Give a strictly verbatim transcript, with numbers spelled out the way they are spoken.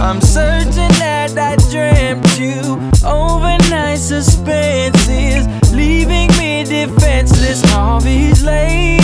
I'm certain that I dreamt you. Overnight suspense is leaving me defenseless all these late